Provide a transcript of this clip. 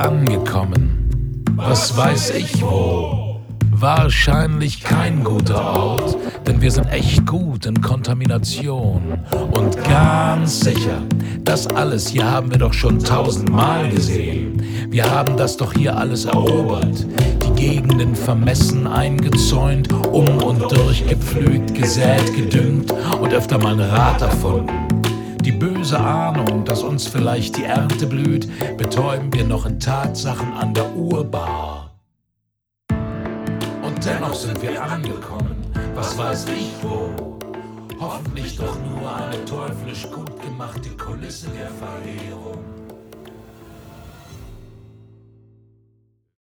angekommen. Was weiß ich wo? Wahrscheinlich kein guter Ort, denn wir sind echt gut in Kontamination. Und ganz sicher, das alles hier haben wir doch schon 1000-mal gesehen. Wir haben das doch hier alles erobert, die Gegenden vermessen eingezäunt, und durch gepflügt, gesät, gedüngt und öfter mal ein Rad erfunden. Die böse Ahnung, dass uns vielleicht die Ernte blüht, betäuben wir noch in Tatsachen an der Urbar. Und dennoch sind wir angekommen, was weiß ich wo. Hoffentlich doch nur eine teuflisch gut gemachte Kulisse der Verheerung.